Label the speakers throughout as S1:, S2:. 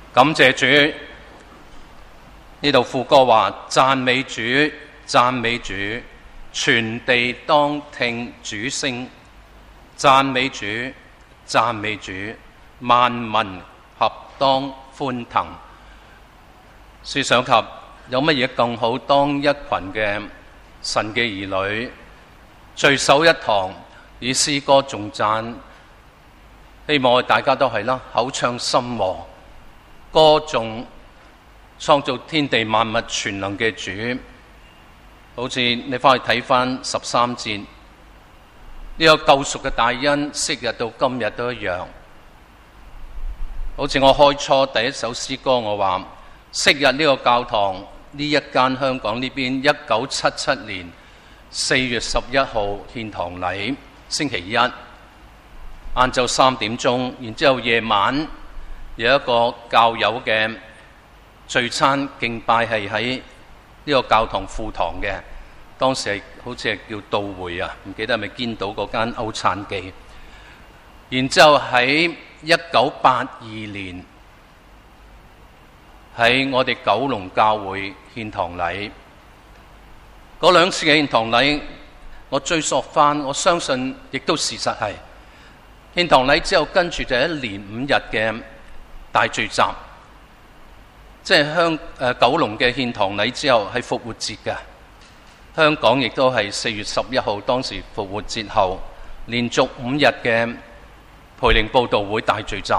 S1: 感謝主，呢度副歌話讚美主，讚美主，全地當聽主聲，讚美主，讚美主，萬民合當歡騰。試想及有乜嘢更好，當一群嘅神嘅兒女聚首一堂，以詩歌頌讚，希望大家都係啦，口唱心和，歌頌創造天地萬物全能嘅主。好似你翻去睇翻13節，呢個救贖嘅大恩，昔日到今日都一樣。好似我開初第一首詩歌，我話昔日呢個教堂呢一間香港呢邊1977年4月11號獻堂禮，星期一晏晝3點鐘，然之後夜晚有一個教友嘅聚餐敬拜，係喺呢個教堂副堂嘅。當時係好似係叫道會啊，唔記得係咪堅道嗰間歐燦記。然之後喺1982年喺我哋九龍教會獻堂禮，嗰兩次嘅獻堂禮，我追溯翻，我相信亦都事實係獻堂禮之後，跟住就係1連5日嘅大聚集，即係九龍嘅獻堂禮之後係復活節嘅，香港亦都係4月11號，當時復活節後連續5日嘅培靈佈道會大聚集。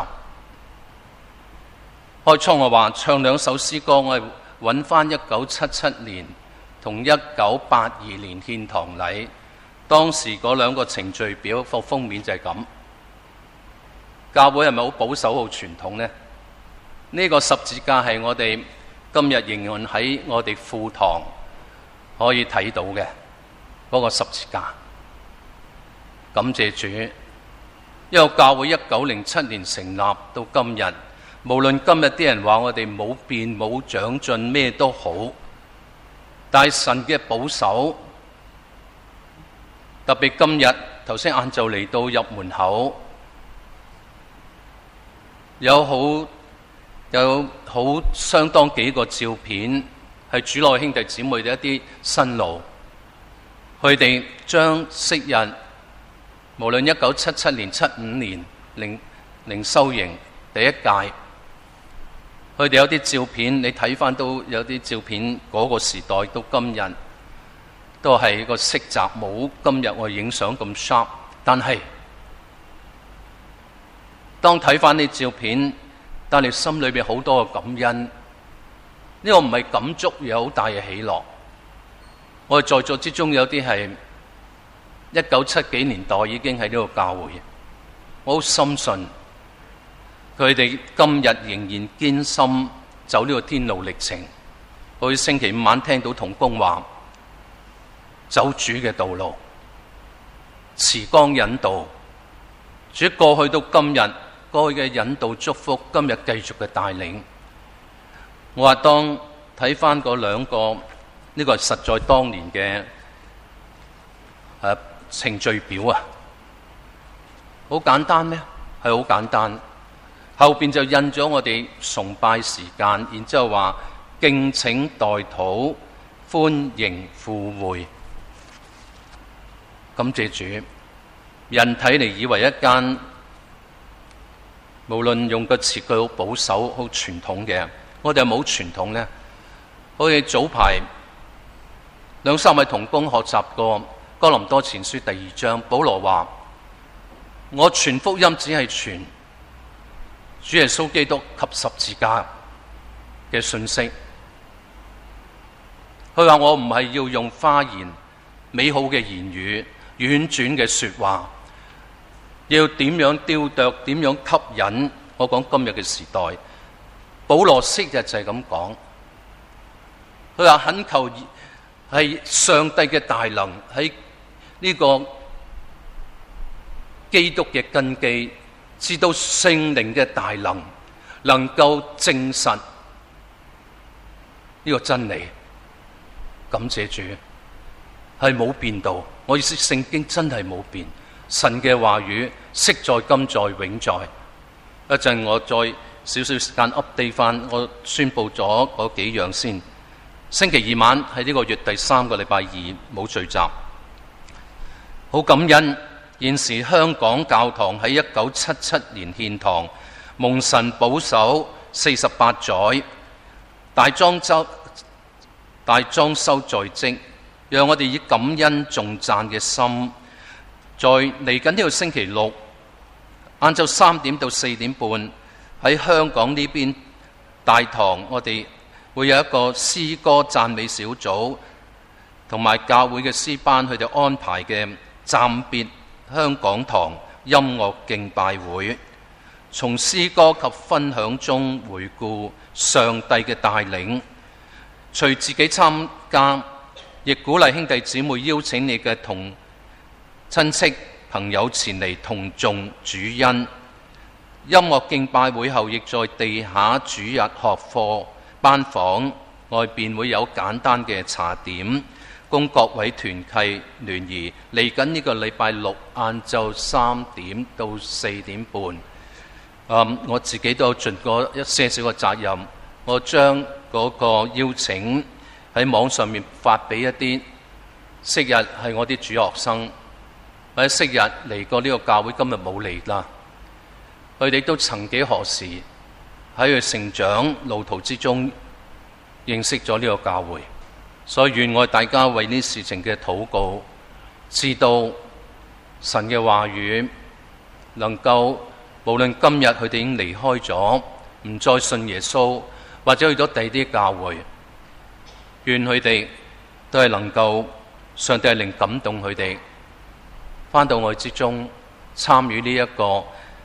S1: 開初我話唱兩首詩歌，我係揾翻1977年同1982年獻堂禮，當時嗰兩個程序表個封面就係咁。教會係咪好保守好傳統呢？呢個十字架係我哋今日仍然喺我哋副堂可以睇到嘅嗰個十字架。感謝主，因為教會1907年成立到今日，無論今日啲人話我哋冇變冇長進咩都好，但係神嘅保守，特別今日頭先晏晝嚟到入門口，有好相當幾個照片係主內兄弟姊妹嘅一啲辛勞，佢哋將昔日無論1977年、75年靈修營第一屆，佢哋有啲照片，你睇翻都有啲照片，嗰個時代到今日都係個色澤冇今日我影相咁 sharp， 但係當睇翻啲照片，但係心裏邊好多嘅感恩，呢個唔係感觸，有好大嘅喜樂。我哋在座之中有啲係1970幾年代已經喺呢個教會，我好深信佢哋今日仍然堅心走呢個天路歷程。我星期五晚聽到同工話，走主嘅道路，慈光引導，主過去到今日，過去嘅引導祝福，今日繼續嘅帶領。我話當睇翻嗰兩個，呢個係實在當年嘅程序表啊，好簡單咩？係好簡單。後邊就印咗我哋崇拜時間，然之後話敬請代禱，歡迎赴會。感謝主。人睇嚟以為一間無論用個詞句好保守、好傳統嘅，我哋係冇傳統呢。好似早排兩三位同工學習過哥林多前書第2章，保羅話：我傳福音只係傳主耶穌基督及十字架嘅信息。佢話我唔係要用花言美好嘅言語、婉轉嘅說話，要點樣雕琢、點樣吸引。我講今日嘅時代，保羅昔日就係咁講。佢話懇求係上帝嘅大能喺呢個基督嘅根基，至到聖靈嘅大能，能夠證實呢個真理。感謝主，係冇變到。我意思聖經真係冇變，神嘅話語昔在今在永在。一陣我再少少時間 update 翻，我宣佈咗嗰幾樣先。星期二晚係呢個月第3個禮拜二冇聚集，好感恩。現時香港教堂喺1977年獻堂，蒙神保守48載，大裝修在即，讓我哋以感恩頌讚嘅心，在嚟緊呢個星期六晏晝3點到4點半喺香港呢邊大堂，我哋會有一個詩歌讚美小組同埋教會嘅詩班，佢哋安排嘅暫別香港堂音樂敬拜會，從詩歌及分享中回顧上帝嘅帶領，隨自己參加，亦鼓勵兄弟姊妹邀請你嘅同親戚朋友前嚟同頌主恩。音樂敬拜會後，亦在地下主日學課班房外邊會有簡單嘅茶點，供各位團契聯誼。嚟緊呢個禮拜六晏晝3點到4點半，我自己都有盡過一些少嘅責任，我將嗰個邀請喺網上面發俾一啲昔日係我啲主學生，或者昔日嚟過呢個教會，今日冇嚟啦。佢哋都曾幾何時喺佢成長路途之中認識咗呢個教會，所以願我大家為呢事情嘅禱告，知道神嘅話語能夠無論今日佢哋已經離開咗，唔再信耶穌，或者去咗第二啲教會，願佢哋都係能夠上帝係令感動佢哋，返到我哋之中參與呢一個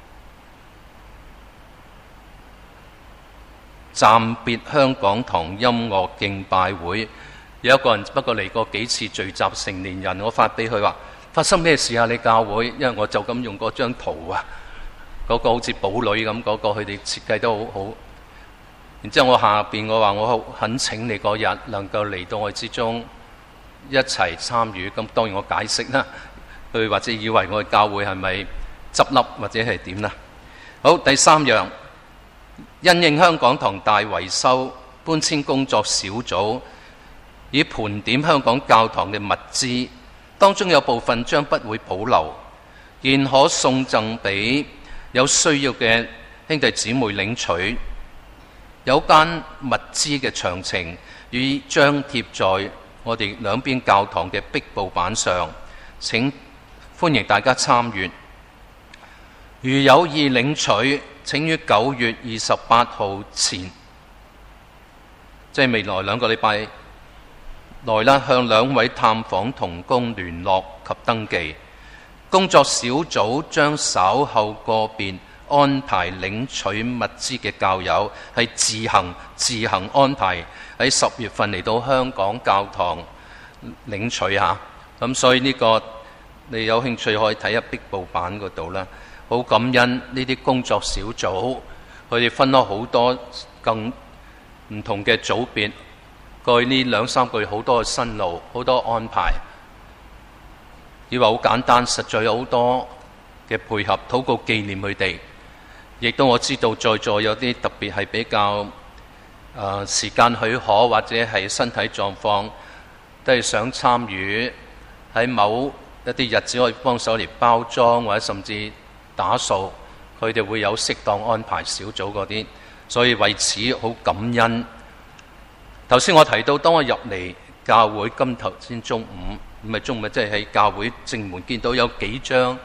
S1: 暫別香港堂音樂敬拜會。有一個人不過嚟過幾次聚集成年人，我發俾佢話發生咩事啊？你教會，因為我就咁用嗰張圖啊，嗰個好似寶女咁，嗰個佢哋設計得好好。然之後我下邊我話我懇請你嗰日能夠嚟到我之中一齊參與。咁當然我解釋啦，佢或者以為我嘅教會係咪執笠或者係點啦？好，第3樣，因應香港堂大維修搬遷工作小組以盤點香港教堂嘅物資，當中有部分將不會保留，現可送贈俾有需要嘅兄弟姊妹領取。有關物資嘅詳情已張貼在我哋兩邊教堂嘅壁布板上，請歡迎大家參閱。如有意領取，請於9月28號前，即係未來2個禮拜內啦，向2位探訪同工聯絡及登記。工作小組將稍後個別安排領取物資嘅教友係自行安排喺10月份嚟到香港教堂領取下。咁所以呢個你有興趣可以睇下壁布板嗰度啦。好感恩呢啲工作小組，佢哋分開好多更唔同嘅組別，過去呢2-3個月好多嘅新路，好多安排。以為好簡單，實在有好多嘅配合，禱告紀念佢哋。亦都我知道在座有啲特別係比較時間許可或者係身體狀況都係想參與，喺某一啲日子可以幫手嚟包裝或者甚至打掃，佢哋會有適當安排小組嗰啲，所以為此好感恩。頭先我提到，當我入嚟教會，今頭先中午，唔係中午，即係喺教會正門見到有幾張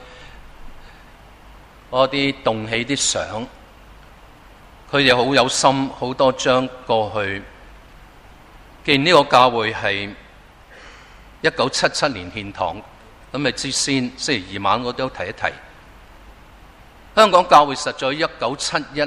S1: 嗰啲動起啲相，佢哋好有心，好多張過去。既然呢個教會係1977年獻堂，咁咪之先星期二晚我都提一提。香港教會實在1971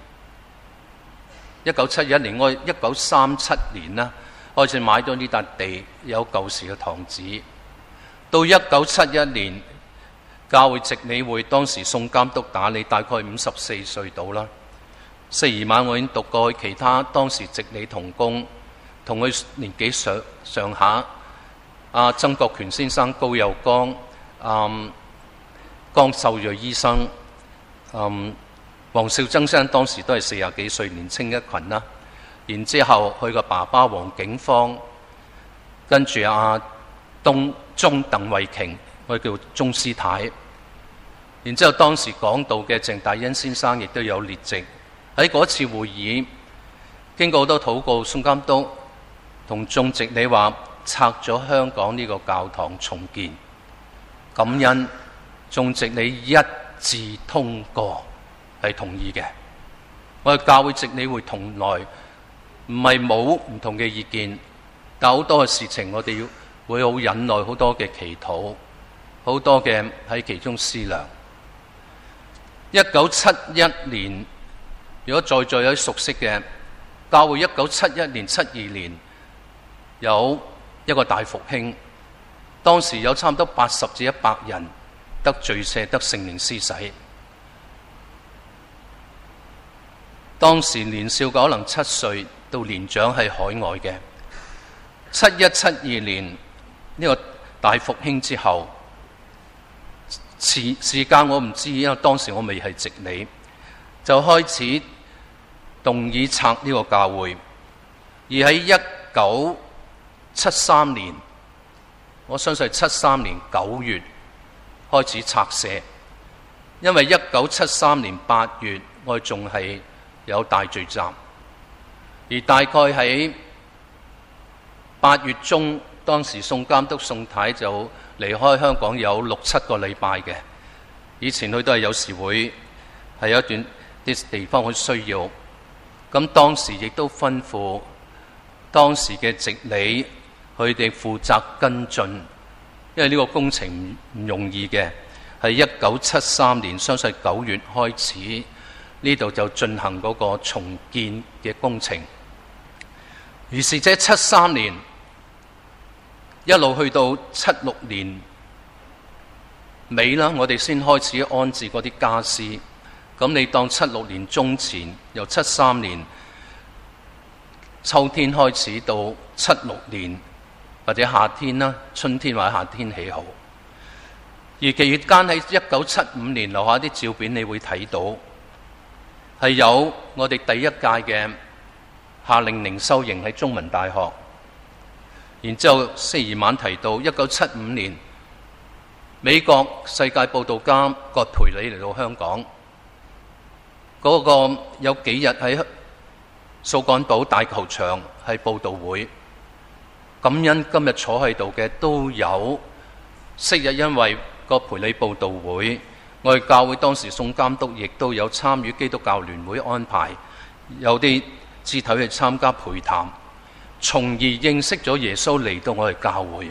S1: 年，我1937年啦開始買咗呢笪地，有舊時嘅堂址。到1971年，教會值理會當時宋監督打理，大概54歲到啦。星期二晚我已經讀過其他當時值理同工，同佢年紀上下，曾國權先生、高佑剛、江秀瑞醫生、 黃紹曾先生當時都係40幾歲，年青一群啦。然之後佢個爸爸黃景芳，跟住阿鐘鄧惠瓊，我哋叫鐘師太。然之後當時講道嘅鄭大恩先生亦都有列席喺嗰次會議。經過好多禱告，宋監督同眾席你話拆咗香港呢個教堂重建，感恩眾席你一致通過，係同意嘅。我哋教會席理會同來唔係冇唔同嘅意見，但好多嘅事情我哋要會好忍耐，好多嘅祈禱，好多嘅喺其中思量。1971年，如果在座有啲熟悉嘅教會，1971年、72年有一個大復興，當時有差唔多80至100人得罪赦，得聖靈施洗。當時年少可能7歲到年長係海外嘅。71、72年呢個大復興之後，時間我唔知，因為當時我未係席理，就開始動議拆呢個教會。而喺1973年，我相信係73年9月開始拆卸，因為1973年8月我哋仲係有大聚集，而大概喺8月中，當時宋監督宋太就離開香港有6、7個禮拜嘅。以前佢都係有時會係有一段啲地方好需要，咁當時亦都吩咐當時嘅席理，佢哋負責跟進，因為呢個工程唔容易嘅。係1973年，相信9月開始，呢度就進行嗰個重建嘅工程。於是者73年一路去到76年尾啦，我哋先開始安置嗰啲家私。咁你當76年中前，由73年秋天開始到76年或者夏天啦，春天或者夏天起好。而期間喺1975年留下啲照片，你會睇到係有我哋第一屆嘅夏令靈修營喺中文大學。然之後星期二晚提到1975年美國世界佈道家葛培理嚟到香港，嗰個有幾日喺掃桿埔大球場係佈道會。感恩今日坐喺度嘅都有昔日因為葛培理佈道會，我哋教會當時宋監督亦都有參與基督教聯會安排，有啲肢體去參加陪談，從而認識咗耶穌，嚟到我哋教會。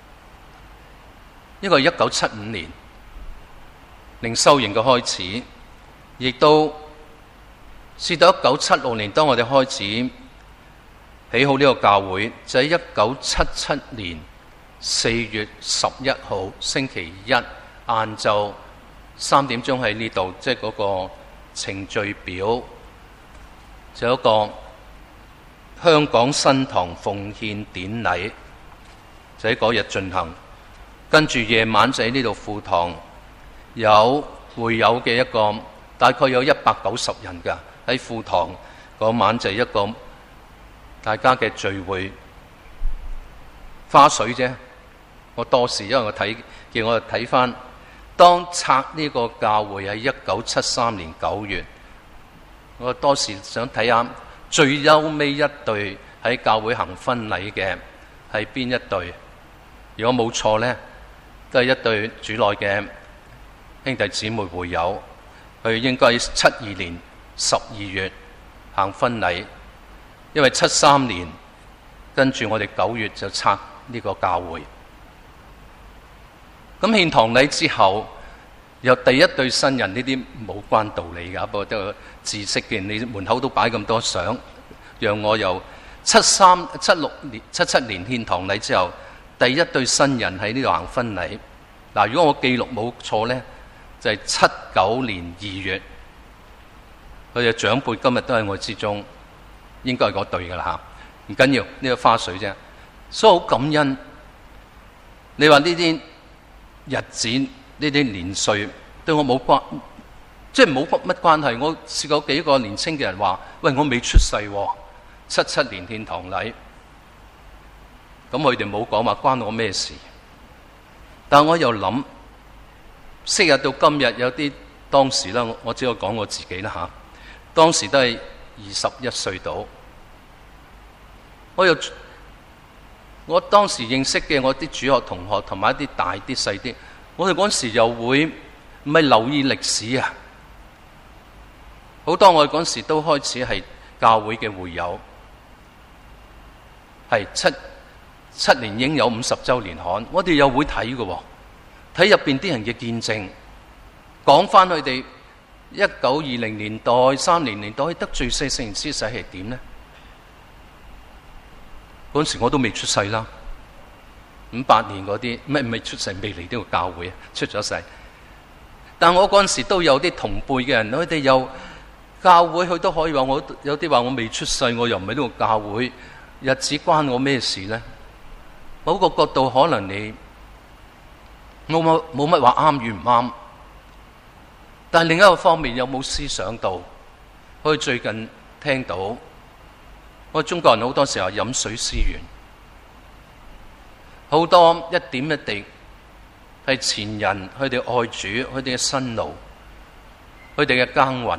S1: 呢個係1975年靈修營嘅開始，亦都至到1976年，當我哋開始起好呢個教會，就喺1977年4月11號星期一晏晝3點鐘喺呢度，即係嗰個程序表，就有一個香港新堂奉獻典禮，就喺嗰日進行。跟住夜晚就喺呢度副堂有會友嘅一個，大概有190人㗎，喺副堂嗰晚就係一個大家嘅聚會，花絮啫。我多時因為我叫我睇翻，當拆呢個教會喺1973年9月，我多時想睇下最優尾一對喺教會行婚禮嘅係邊一對。如果冇錯呢，都係一對主內嘅兄弟姊妹會友，佢應該72年12月行婚禮，因為73年跟住我哋9月就拆呢個教會。咁獻堂禮之後，有第一對新人，呢啲冇關道理㗎，不過都知識嘅。你門口都擺咁多相，讓我由76年、77年獻堂禮之後，第一對新人喺呢度行婚禮。嗱，如果我記錄冇錯呢，就係79年2月，佢嘅長輩今日都喺我之中，應該係嗰對㗎啦嚇。唔緊要，呢個花絮啫。所以好感恩。你話呢啲日子、呢啲年歲對我冇關， 即係冇乜關係。我試過幾個年青嘅人話：喂，我未出世喎，77年獻堂禮。咁佢哋冇講話關我咩事。但我又諗，昔日到今日有啲當時啦，我只係講我自己啦嚇。當時都係21歲到，我當時認識嘅我啲主學同學同埋一啲大啲細啲，我哋嗰時又會唔係留意歷史啊。好多我哋嗰時都開始係教會嘅會友，係七年應有50週年刊，我哋又會睇嘅喎，睇入邊啲人嘅見證，講翻佢哋1920年代、30年代得罪聖賢之世係點呢？嗰時我都未出世啦，58年嗰啲未出世，未嚟呢個教會，出咗世。但我嗰時都有啲同輩嘅人，佢哋又教會，佢都可以話我有啲話我未出世，我又唔係呢個教會，日子關我咩事呢？某個角度可能你冇乜話啱與唔啱，但係另一個方面有冇思想到？我最近聽到我中國人好多時候飲水思源，好多一點一滴係前人佢哋愛主，佢哋嘅辛勞，佢哋嘅耕耘。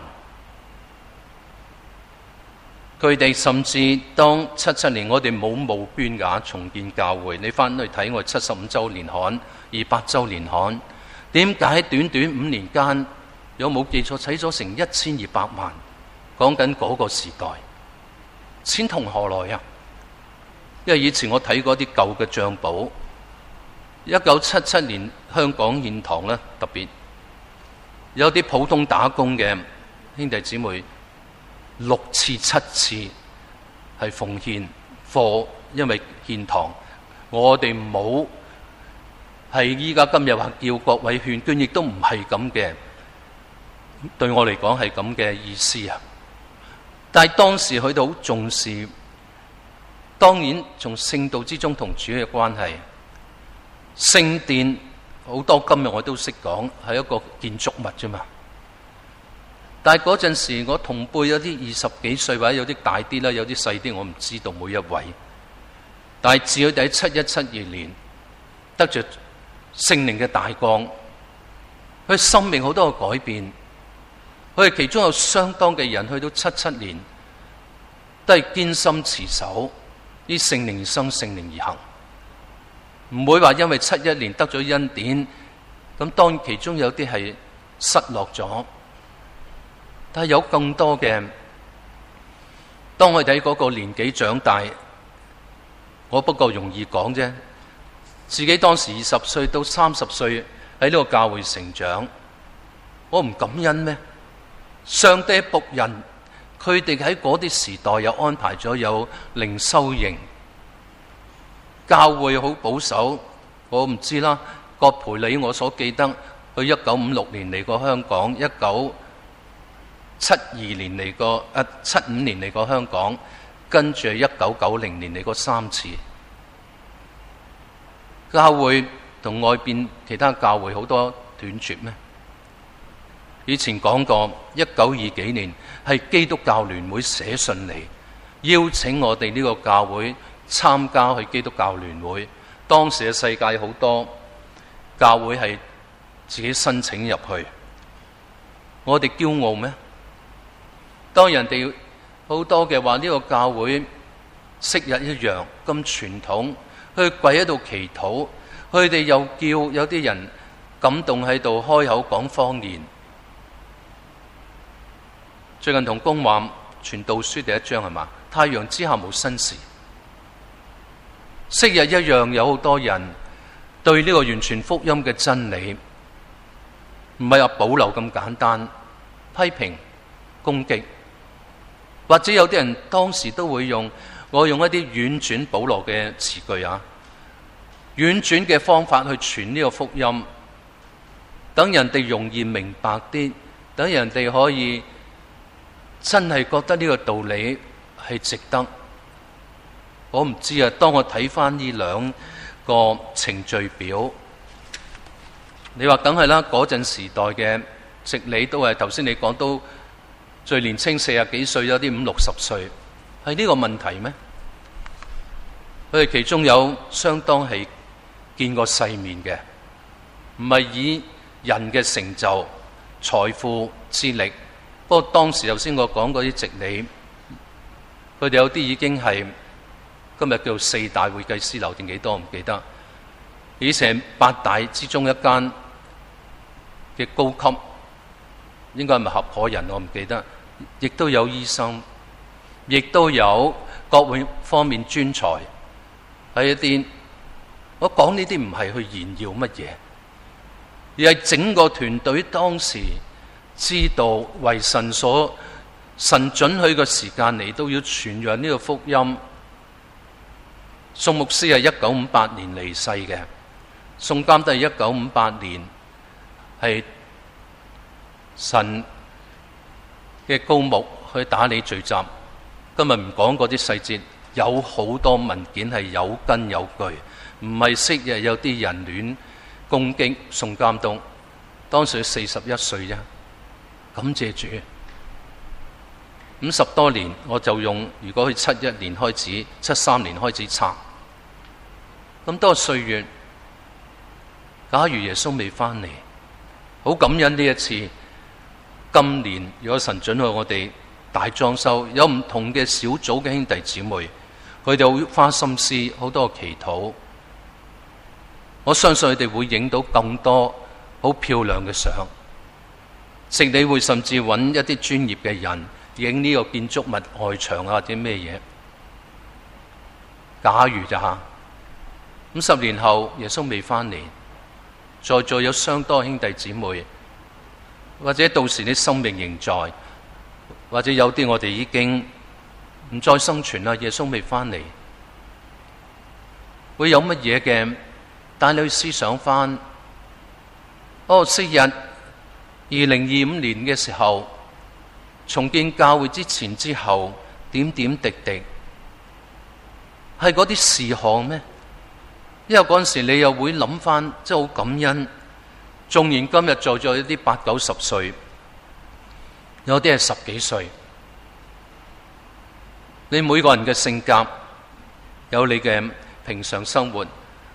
S1: 佢哋甚至當77年我哋冇募捐額重建教會，你翻去睇我75週年刊、200週年刊，點解短短5年間有冇記錯，使咗成1200萬？講緊嗰個時代，錢從何來啊？因為以前我睇過啲舊嘅帳簿，1977年香港獻堂咧，特別有啲普通打工嘅兄弟姊妹，6次7次係奉獻貨，因為獻堂，我哋冇係依家今日話叫各位勸捐，亦都唔係咁嘅。對我嚟講係咁嘅意思啊！但係當時佢哋好重視，當然從聖道之中同主嘅關係。聖殿好多今日我都識講係一個建築物啫嘛。但係嗰陣時，我同輩有啲20幾歲，或者有啲大啲啦，有啲細啲，我唔知道每一位。但係自佢哋喺7172年得着聖靈嘅大光，佢生命好多嘅改變。佢哋其中有相當嘅人去到77年，都係堅心持守，依聖靈而生，聖靈而行，唔會話因為71年得咗恩典，咁當然其中有啲係失落咗。但係有更多嘅，當我哋喺嗰個年紀長大，我不過容易講啫。自己當時20歲到30歲喺呢個教會成長，我唔感恩咩？上帝僕人，佢哋喺嗰啲時代又安排咗有靈修營，教會好保守，我唔知啦。葛培理我所記得，佢1956年嚟過香港，1972年嚟過，75年嚟過香港，跟住1990年嚟過3次。教會同外邊其他教會好多斷絕咩？以前講過，1920幾年係基督教聯會寫信嚟邀請我哋呢個教會參加去基督教聯會。當時嘅世界好多教會係自己申請入去，我哋驕傲咩？當人哋好多嘅話呢個教會昔日一樣咁傳統，去跪喺度祈禱，佢哋又叫有啲人感動喺度開口講方言。最近同公話傳道書第1章係嘛？太陽之下無新事。昔日一樣有好多人對呢個完全福音嘅真理，唔係話保留咁簡單，批評、攻擊，或者有啲人當時都會用一啲婉轉保羅嘅詞句啊，婉轉嘅方法去傳呢個福音，等人哋容易明白啲，等人哋可以真係覺得呢個道理係值得。我唔知啊，當我睇翻呢2個程序表，你話梗係啦，嗰陣時代嘅直理都係頭先你講都最年青40幾歲，有啲50、60歲，係呢個問題咩？佢哋其中有相當係見過世面嘅，唔係以人嘅成就、財富、智力。不過當時頭先我講嗰啲直理，佢哋有啲已經係今日叫4大會計師樓定幾多我唔記得，以前8大之中一間嘅高級，應該係咪合夥人我唔記得，亦都有醫生，亦都有各方面專才，係一啲我講呢啲唔係去炫耀乜嘢，而係整個團隊當時知道為神准許嘅時間嚟到要傳揚呢個福音。宋牧師係1958年離世嘅，宋監都係1958年，係神嘅高牧去打理聚集。今日唔講嗰啲細節，有好多文件係有根有據，唔係昔日有啲人亂攻擊宋監督。當時佢41歲啫，感謝主。50多年，我就用如果去71年開始，73年開始拆，咁多歲月，假如耶穌未翻嚟，好感恩呢一次。今年如果神准許我哋大裝修，有唔同嘅小組嘅兄弟姊妹，佢哋會花心思，好多祈禱。我相信佢哋會影到更多好漂亮嘅相。直理會甚至揾一啲專業嘅人影呢個建築物外牆啊，或者咩嘢。假如咋吓，50年後耶穌未翻嚟，在座有相當兄弟姊妹，或者到時啲生命仍在，或者有啲我哋已經唔再生存啦，耶穌未翻嚟，會有乜嘢嘅帶你去思想翻？昔日2025年嘅時候，重建教會之前之後，點點滴滴係嗰啲事項咩？因為嗰陣時你又會諗翻，即係好感恩。縱然今日在座一啲80、90歲，有啲係10幾歲，你每個人嘅性格有你嘅平常生活。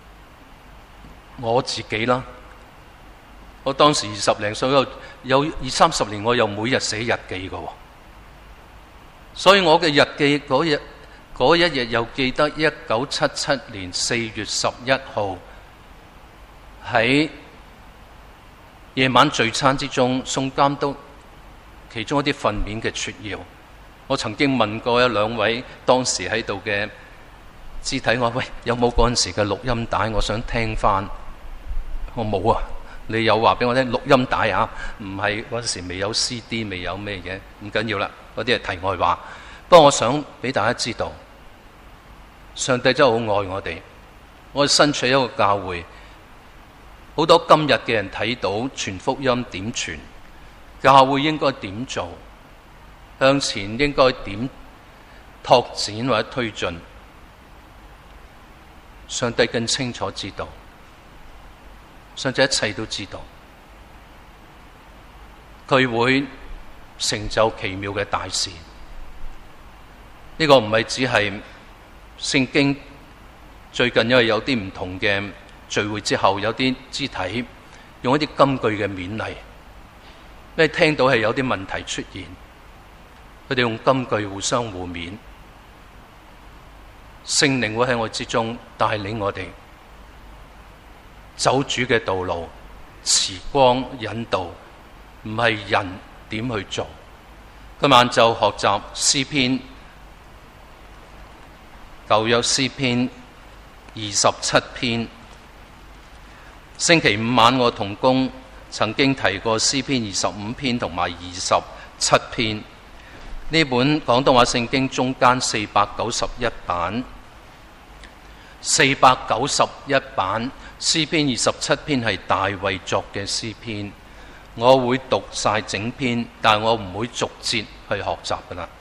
S1: 我自己啦，我當時20零歲，有20、30年，我又每日寫日記嘅，所以我嘅日記嗰一日又記得1977年4月11號喺夜晚聚餐之中，宋監督其中一啲訓勉嘅撮要，我曾經問過2位當時喺度嘅肢體，我話喂，有冇嗰陣時嘅錄音帶？我想聽翻。我冇啊，你有話俾我聽錄音帶啊？唔係嗰陣時未有 CD， 未有咩嘢，唔緊要啦，嗰啲係題外話。不過我想俾大家知道，上帝真係好愛我哋。我哋身處一個教會，好多今日嘅人睇到傳福音點傳，教會應該點做，向前應該點拓展或者推進，上帝更清楚知道，上帝一切都知道，佢會成就奇妙嘅大事。呢個唔係只係聖經最近因為有啲唔同嘅聚會之後，有啲肢體用一啲金句嘅勉勵，因為聽到係有啲問題出現，佢哋用金句互相互勉，聖靈會喺我之中帶領我哋走主嘅道路，慈光引導，唔係人點去做。今晚就學習詩篇，舊約詩篇27篇。星期5晚我同工曾經提過詩篇25篇同埋27篇。呢本廣東話聖經中間491版，491版詩篇27篇係大衛作嘅詩篇。我會讀晒整篇，但係我唔會逐節去學習噶啦。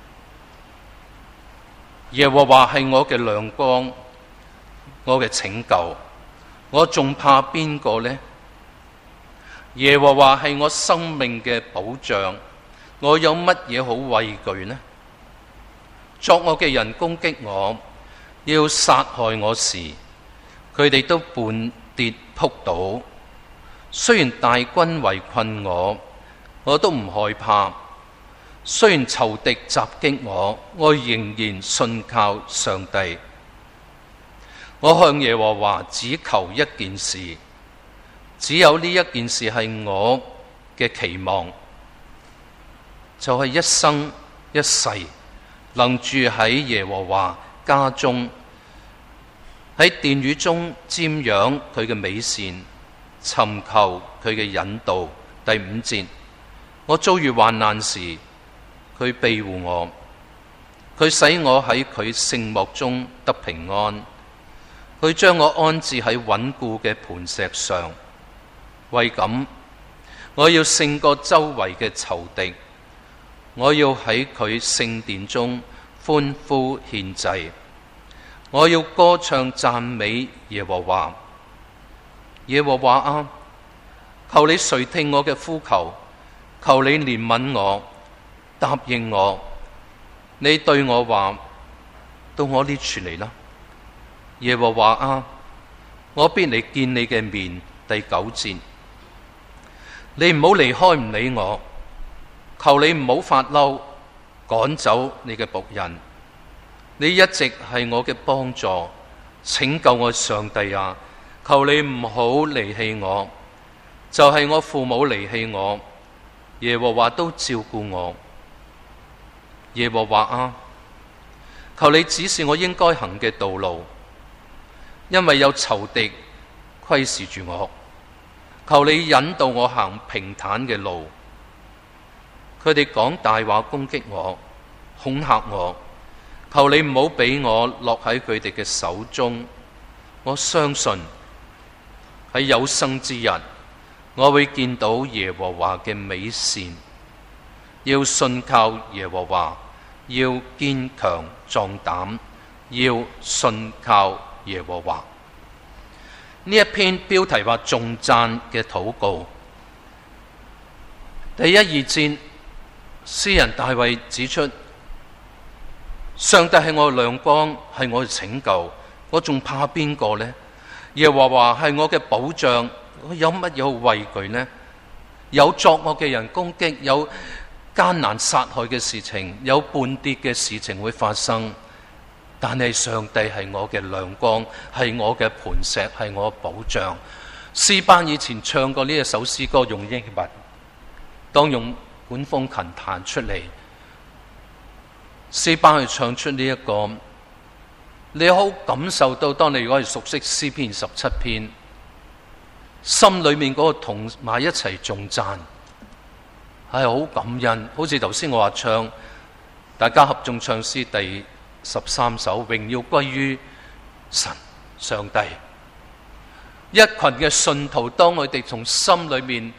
S1: 耶和華係我嘅亮光，我嘅拯救，我仲怕邊個呢？ 耶和華係我生命嘅保障，我有乜嘢好畏懼呢？作惡嘅人攻擊我，要殺害我時，佢哋都絆跌仆倒。雖然大軍圍困我，我都唔害怕。雖然仇敵襲擊我，我仍然信靠上帝。我向耶和華只求一件事，只有呢一件事係我嘅期望，就係一生一世能住喺耶和華家中，喺殿宇中瞻仰佢嘅美善，尋求佢嘅引導。第5節，我遭遇患難時，佢庇護我，佢使我喺佢聖幕中得平安，佢將我安置喺穩固嘅磐石上。為咁，我要勝過周圍嘅仇敵，我要喺佢聖殿中歡呼獻祭，我要歌唱讚美耶和華。耶和華啊，求你垂聽我嘅呼求，求你憐憫我，答應我。你對我話，到我呢處嚟啦。耶和華啊，我必嚟見你嘅面。第9節，你唔好離開唔理我，求你唔好發嬲，趕走你嘅僕人。你一直係我嘅幫助，拯救我上帝啊！求你唔好離棄我，就係我父母離棄我，耶和華都照顧我。耶和華啊，求你指示我應該行嘅道路，因為有仇敵窺視住我。求你引導我行平坦嘅路。佢哋講大話攻擊我，恐嚇我。求你唔好俾我落喺佢哋嘅手中。我相信喺有生之日，我會見到耶和華嘅美善。要信靠耶和華，要堅強壯膽，要信靠耶和華。呢一篇標題話頌讚嘅禱告。第1、2節，詩人大衛指出，上帝係我嘅亮光，係我嘅拯救，我仲怕邊個呢？耶和華係我嘅保障，我有乜嘢好畏懼呢？有作惡嘅人攻擊，有艱難殺害嘅事情，有絆跌嘅事情會發生，但係上帝係我嘅亮光，係我嘅磐石，係我嘅保障。詩班以前唱過呢一首詩歌，用英文，當用管風琴彈出嚟，詩班去唱出呢一個，你好感受到，當你如果係熟悉詩篇17篇，心裏面嗰個同埋一齊頌讚，係好感恩。好似頭先我話唱，大家合眾唱詩第13首，榮耀歸於神上帝。一群嘅信徒，當佢哋從心裏面，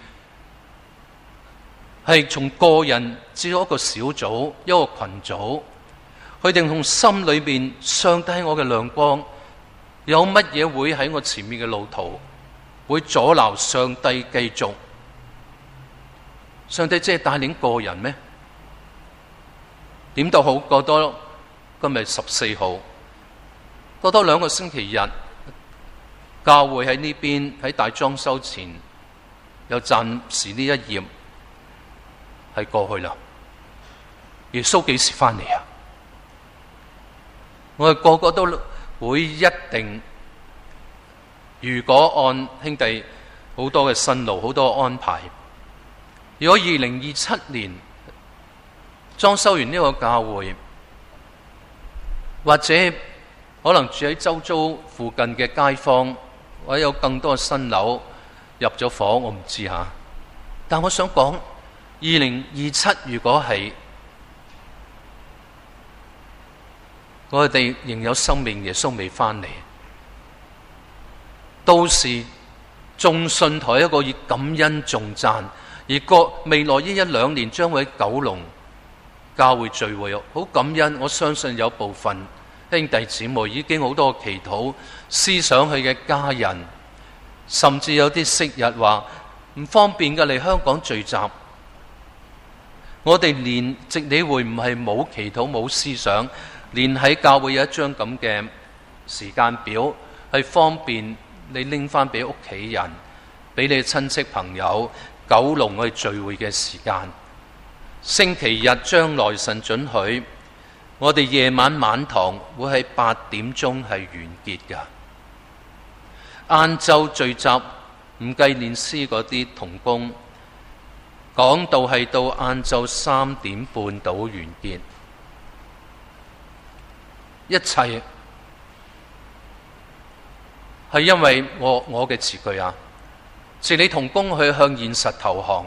S1: 係從個人至到一個小組，一個群組，佢哋從心裏面，上帝係我嘅亮光，有乜嘢會喺我前面嘅路途會阻撓上帝繼續？上帝只係帶領個人咩？點都好，過多今日14號，過多2個星期日，教會喺呢邊喺大裝修前，有暫時呢一頁係過去啦。耶穌幾時翻嚟啊？我哋個個都會一定，如果按兄弟好多嘅辛勞，好多嘅安排，如果2027年裝修完呢個教會，或者可能住喺周遭附近嘅街坊，或者有更多嘅新樓入咗伙，我唔知吓。但我想講，2027如果係我哋仍有生命，耶穌未翻嚟，到時眾信徒一個以感恩頌讚，而未來呢1-2年將會喺九龍教會聚會，好感恩。我相信有部分兄弟姊妹已經好多祈禱，思想佢嘅家人，甚至有啲昔日話唔方便嘅嚟香港聚集。我哋連值理會唔係冇祈禱冇思想，連喺教會有一張咁嘅時間表，係方便你拎翻俾屋企人，俾你親戚朋友九龍去聚會嘅時間。星期日將來神准許，我哋夜晚晚堂會喺8點鐘係完結㗎。晏晝聚集唔計練詩嗰啲同工，講道係到晏晝3點半到完結。一切係因為我嘅詞句啊，是你同工去向現實投降。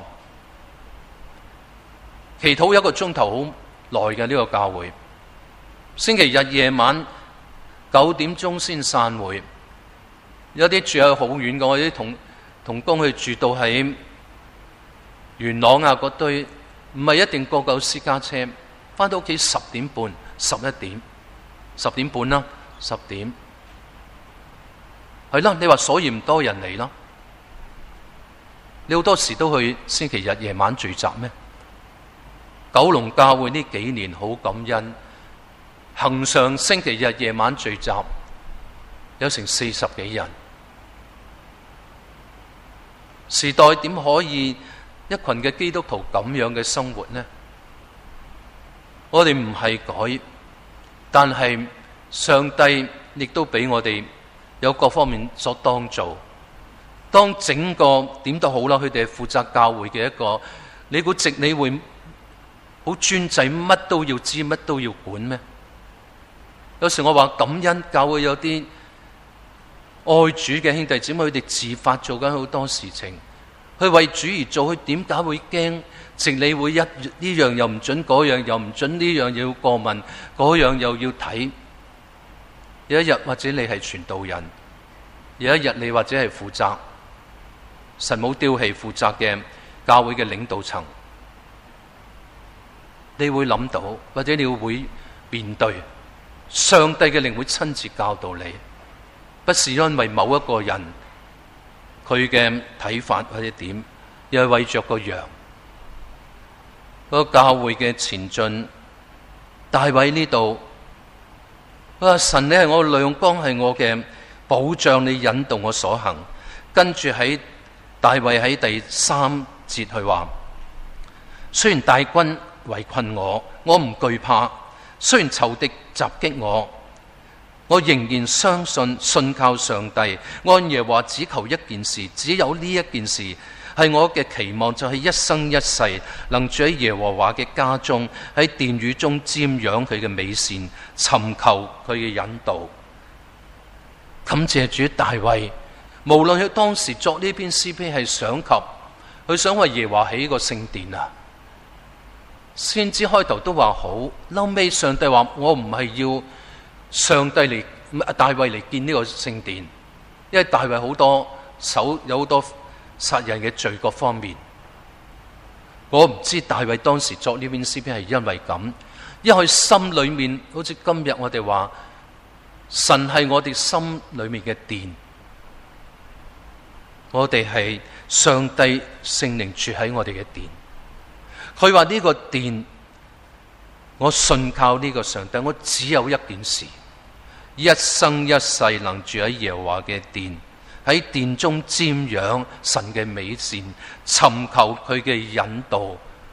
S1: 祈禱1個鐘頭好耐嘅呢個教會，星期日夜晚9點鐘先散會。有啲住喺好遠嘅，我啲同工去住到喺元朗啊嗰堆，唔係一定個夠私家車，返到屋企10點半、11點、10點半啦，10點係啦。你話所以唔多人嚟啦？你好多時都去星期日夜晚聚集咩？九龍教會呢幾年好感恩，恆常星期日夜晚聚集有成40幾人。時代點可以一群嘅基督徒咁樣嘅生活呢？我哋唔係改，但係上帝亦都俾我哋有各方面所當做。當整個點都好啦，佢哋係負責教會嘅一個，你估值理會好專制，乜都要知，乜都要管咩？有時我話感恩教會有啲愛主嘅兄弟姊妹，佢哋自發做緊好多事情，去為主而做。佢點解會驚值理會呢樣又唔准，嗰樣又唔准，呢樣又要過問，嗰樣又要睇？有一日或者你係傳道人，有一日你或者係負責神冇丟棄負責嘅教會嘅領導層，你會諗到，或者你會面對上帝嘅靈會親自教導你，不是因為某一個人佢嘅睇法或者點，而係為着個羊。嗰個教會嘅前進，大衛呢度，神你係我嘅亮光，係我嘅保障，你引導我所行。跟住喺大衛喺第3節去話，雖然大軍圍困我，我唔懼怕；雖然仇敵襲擊我，我仍然相信信靠上帝。按耶和華只求一件事，只有呢一件事係我嘅期望，就係一生一世能住喺耶和華嘅家中，喺殿宇中瞻仰佢嘅美善，尋求佢嘅引導。感謝主，大衛無論佢當時作呢篇詩篇係想及佢想為耶和華起個聖殿啊，先知開頭都話好，後尾上帝話我唔係要上帝嚟大衛嚟建呢個聖殿，因為大衛好多有好多殺人嘅罪各方面。我唔知大衛當時作呢篇詩篇係因為咁，因為佢心裏面好似今日我哋話神係我哋心裏面嘅殿，我哋係上帝聖靈住喺我哋嘅殿。佢話呢個殿，我信靠呢個上帝，我只有一件事，一生一世能住喺耶和華嘅殿，喺殿中瞻仰神嘅美善，尋求佢嘅引導。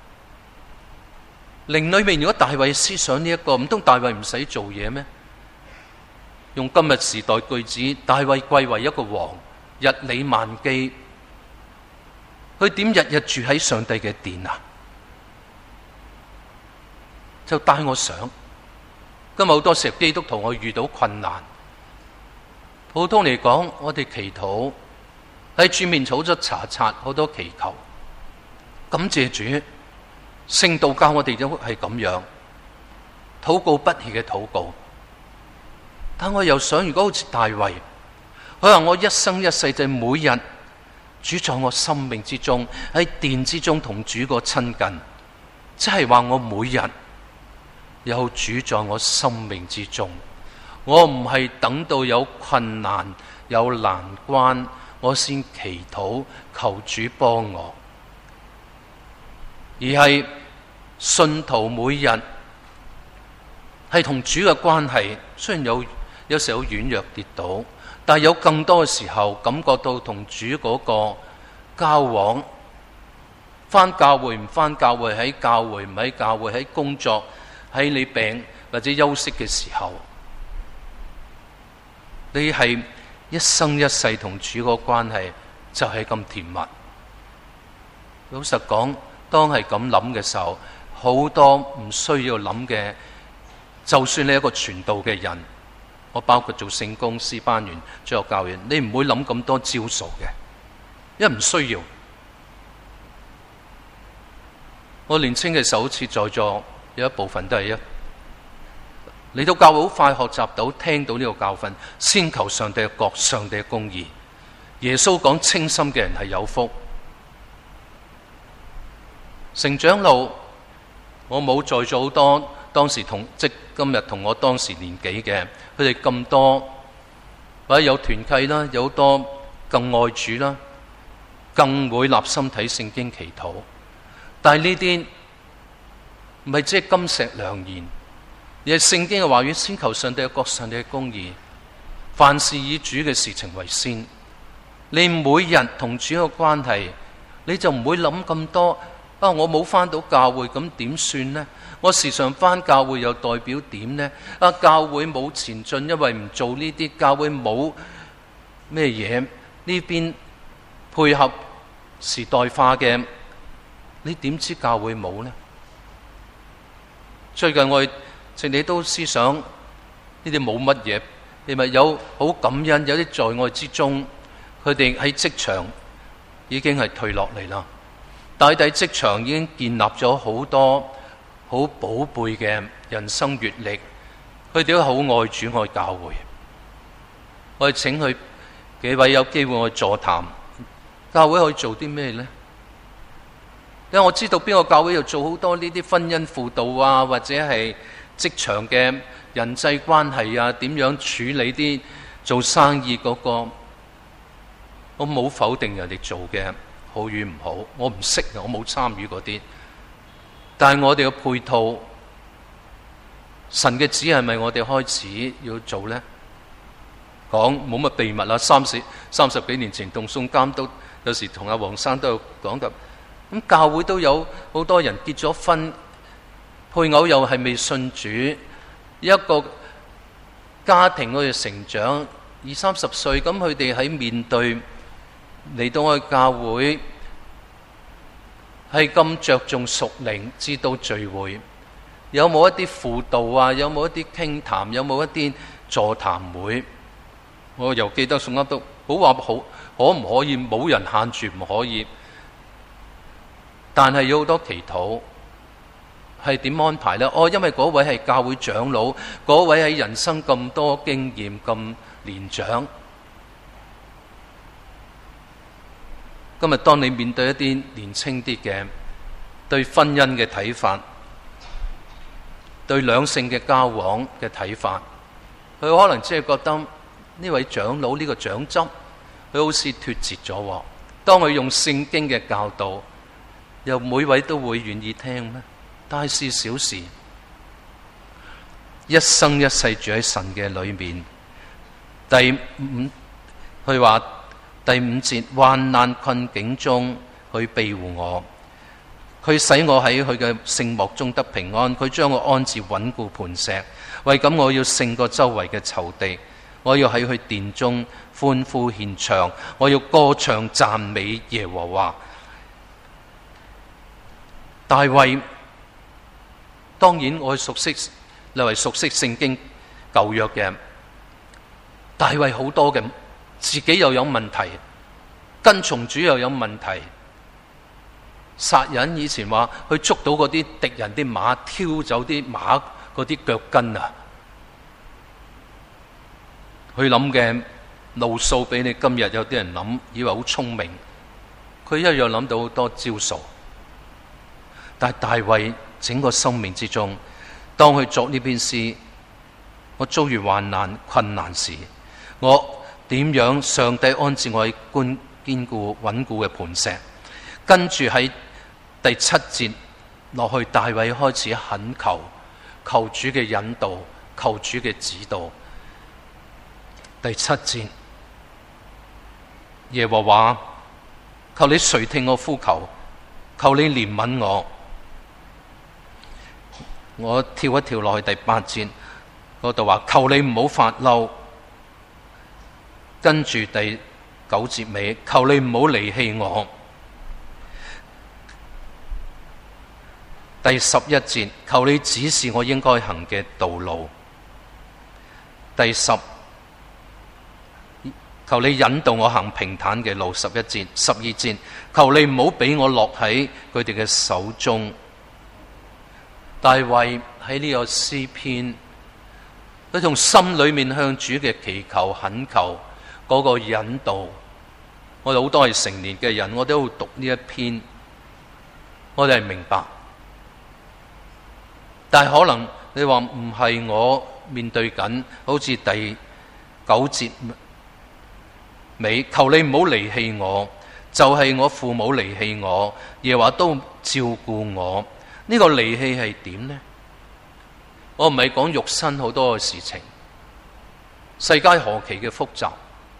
S1: 靈裏面如果大衛思想呢一個，唔通大衛唔使做嘢咩？用今日時代句子，大衛貴為一個王，日理萬機，佢點日日住喺上帝嘅殿啊？就帶我想，今日好多時基督徒我遇到困難，普通嚟講，我哋祈禱喺主面草咗查冊，好多祈求，感謝主，聖道教我哋都係咁樣，禱告不懈嘅禱告。但我又想，如果好似大衛，佢話我一生一世就每日主在我生命之中，喺殿之中同主個親近，即係話我每日有主在我生命之中，我唔係等到有困難有難關， 我先祈禱求主幫我，而係信徒每日係同主嘅關係，雖然有時候軟弱跌倒，但係有更多嘅時候感覺到同主嗰個交往，返教會唔返教會，喺教會唔喺教會，喺工作，喺你病或者休息嘅時候，你係一生一世同主個關係就係咁甜蜜。老實講，當係咁諗嘅時候，好多唔需要諗嘅，就算你係一個傳道嘅人，我包括做聖工、詩班員、主學教員，你唔會諗咁多招數嘅，因為唔需要。我年青嘅時候，好似在座有一部分都係嚟到教會好快學習到聽到呢個教訓，先求上帝嘅國、上帝嘅公義。耶穌講清心嘅人係有福。成長路，我冇在座好多當時即今日同我當時年紀嘅，佢哋咁多或者有團契啦，有好多更愛主啦，更會立心睇聖經祈禱。但係呢啲唔係即係金石良言，而係聖經嘅話語，先求上帝嘅國、上帝嘅公義，凡事以主嘅事情為先。你每日同主嘅關係，你就唔會諗咁多。我冇返到教會，咁點算呢？我時常返教會又代表點呢？教會冇前進，因為唔做呢啲，教會冇咩嘢，呢邊配合時代化嘅，你點知教會冇呢？最近我你都思想呢啲冇乜嘢，你咪有好感恩，有啲在愛之中，佢哋喺職場已經係退落嚟啦。大抵職場已經建立咗好多好寶貝嘅人生閱歷，佢哋都好愛主愛教會。我哋請佢幾位有機會我座談，教會可以做啲咩呢？因為我知道邊個教會要做好多呢啲婚姻輔導啊，或者係職場嘅人際關係啊，點樣處理啲做生意嗰個。我冇否定人哋做嘅好與唔好，我唔識，我冇參與嗰啲。但係我哋嘅配套，神嘅旨意係咪我哋開始要做呢？講冇乜秘密啦，30幾年前同宋監都有時同阿黃生都有講㗎。咁教會都有好多人結咗婚，配偶又係未信主，一個家庭佢哋成長20-30歲，咁佢哋喺面對嚟到我哋教會係咁着重屬靈，知道聚會有冇一啲輔導啊？有冇一啲傾談？有冇一啲座談會？我又記得宋監督好話好，可唔可以冇人限住唔可以？但係有好多祈禱係點安排呢？因為嗰位係教會長老，嗰位係人生咁多經驗咁年長。今日當你面對一啲年輕啲嘅對婚姻嘅睇法，對兩性嘅交往嘅睇法，佢可能只係覺得呢位長老呢個長執，佢好似脫節咗。當佢用聖經嘅教導，又每位都會願意聽咩？大事小事，一生一世住喺神嘅裏面。佢話第5節，患難困境中去庇護我，佢使我喺佢嘅聖幕中得平安，佢將我安置穩固磐石。為咁我要勝過周圍嘅仇敵，我要喺佢殿中歡呼獻唱，我要歌唱讚美耶和華。大衛，當然我熟悉，你為熟悉聖經舊約嘅大衛，好多嘅自己又有問題，跟從主又有問題，殺人以前話去捉到嗰啲敵人啲馬，挑走啲馬嗰啲腳筋啊，佢諗嘅路數比你今日有啲人諗，以為好聰明，佢一樣諗到好多招數。但係大衛整個生命之中，當佢作呢篇詩，我遭遇患難困難時，我點樣上帝安置我喺堅固穩固嘅磐石。跟住喺第7節落去，大衛開始懇求主嘅引導，求主嘅指導。第7節，耶和華，求你垂聽我呼求，求你憐憫我。我跳一跳落去第8節嗰度話，求你唔好發嬲。跟住第9節尾，求你唔好離棄我。第11節，求你指示我應該行嘅道路。第10，求你引導我行平坦嘅路。11節、12節，求你唔好俾我落喺佢哋嘅手中。大衛喺呢個詩篇，佢從心裏面向主嘅祈求懇求嗰個引導。我哋好多係成年嘅人，我都會讀呢一篇，我哋係明白。但係可能你話唔係我面對緊，好似第9節尾，求你唔好離棄我，就係我父母離棄我，耶和華都照顧我。呢個離棄係點呢？我唔係講肉身好多嘅事情，世界何其嘅複雜。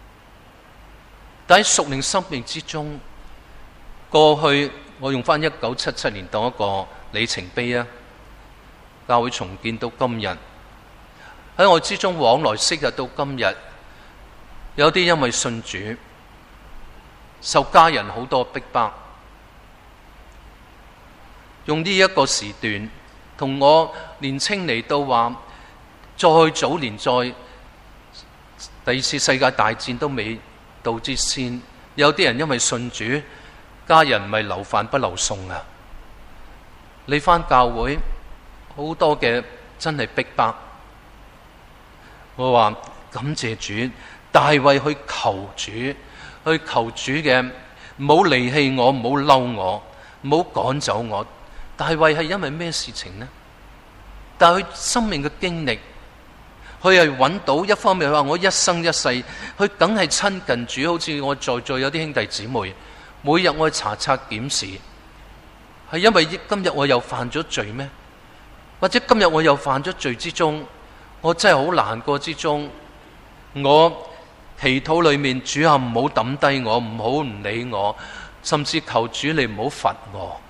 S1: 但喺屬靈生命之中，過去我用翻1977年當一個里程碑啊！教會重建到今日，喺我之中往來昔日到今日，有啲因為信主，受家人好多逼迫，用呢一個時段同我年青嚟到話，再早年再第2次世界大戰都未到之先，有啲人因為信主，家人唔係留飯不留餸啊！你返教會好多嘅真係逼迫，我話感謝主，大衛去求主嘅，唔好離棄我，唔好嬲我，唔好趕走我。大衛係因為咩事情呢？但係佢生命嘅經歷，佢係揾到一方面，佢話我一生一世，佢梗係親近主。好似我在座有啲兄弟姊妹，每日我去查察檢視，係因為今日我又犯咗罪咩？或者今日我又犯咗罪之中，我真係好難過之中，我祈禱裏面，主啊，唔好抌低我，唔好唔理我，甚至求主你唔好罰我，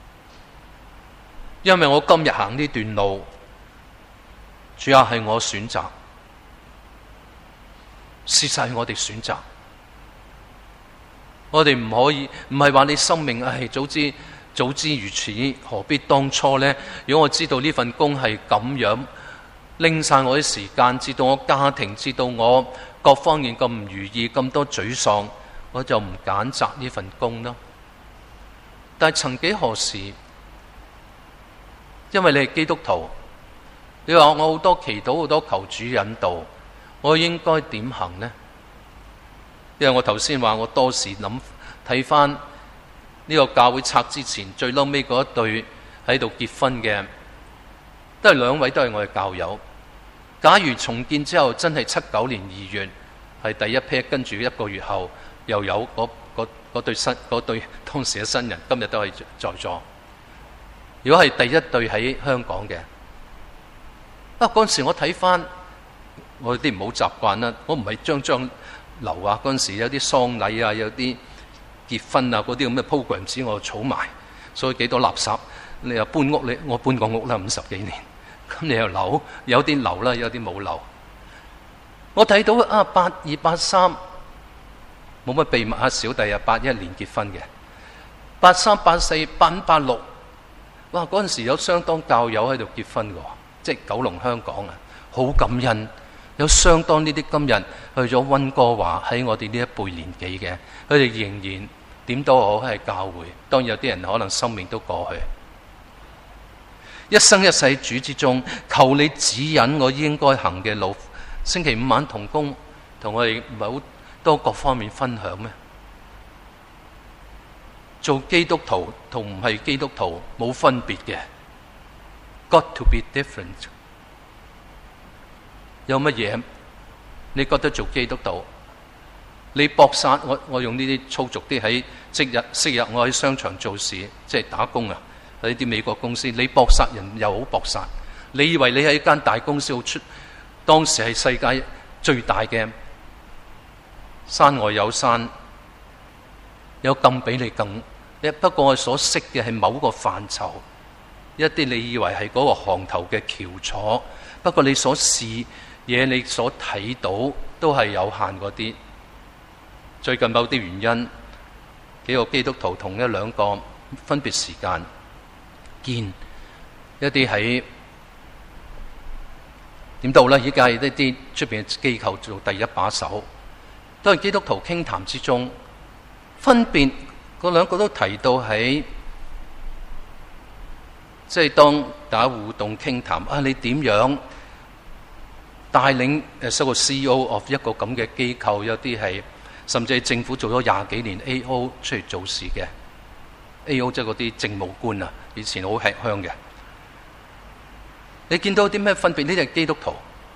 S1: 因為我今日行呢段路，主啊，係我選擇，事實係我哋選擇，我哋唔可以，唔係話你生命早知如此，何必當初呢？如果我知道呢份工係咁樣，拎晒我啲時間，至到我家庭，至到我各方面咁唔如意，咁多沮喪，我就唔揀擇呢份工咯。但係曾幾何時，因為你係基督徒，你話我好多祈禱，好多求主引導，我應該點行呢？因為我頭先話我多時睇翻呢個教會拆之前最嬲尾嗰一對喺度結婚嘅，都係兩位都係我嘅教友。假如重建之後真係79年2月係第一批，跟住1個月後又有嗰對當時嘅新人，今日都係在座。如果係第一對喺香港嘅，嗰陣時我睇翻，我有啲唔好習慣啦。我唔係張樓啊，嗰陣時有啲喪禮啊，有啲結婚啊，嗰啲咁嘅 program 我儲埋，所以幾多垃圾。你又搬屋，我搬過屋啦，50幾年。咁你又留，有啲留啦，有啲冇留。我睇到82、83冇乜秘密啊，小弟啊81年結婚嘅，83、84、85、86，哇！嗰陣時有相當教友喺度結婚嘅，即係九龍香港啊，好感恩。有相當呢啲今日去咗溫哥華喺我哋呢一輩年紀嘅，佢哋仍然點都好係教會。當然有啲人可能生命都過去，一生一世主之中，求你指引我應該行嘅路。星期五晚同工同我哋唔係好多各方面分享咩？做基督徒同唔係基督徒冇分別嘅 ，Got to be different。有乜嘢？你覺得做基督徒你搏殺，我用呢啲粗俗啲，喺昔日我喺商場做事，即係打工啊，喺啲美國公司，你搏殺人又好搏殺。你以為你喺一間大公司好出，當時係世界最大嘅，山外有山，有更比你更。不過我所識嘅係某個範疇，一啲你以為係嗰個行頭嘅翹楚，不過你所視嘢，你所睇到都係有限嗰啲。最近某啲原因，幾個基督徒同一兩個分別時間見一啲喺點到呢？依家係一啲出邊嘅機構做第一把手，都係基督徒傾談之中，分別嗰兩個都提到喺即係當大家互動傾談啊，你點樣帶領做個 CEO of 一個咁嘅機構？有啲係甚至係政府做咗20幾年 AO 出嚟做事嘅 AO， 即係嗰啲政務官啊，以前好吃香嘅。你見到啲咩分別？呢啲係基督徒，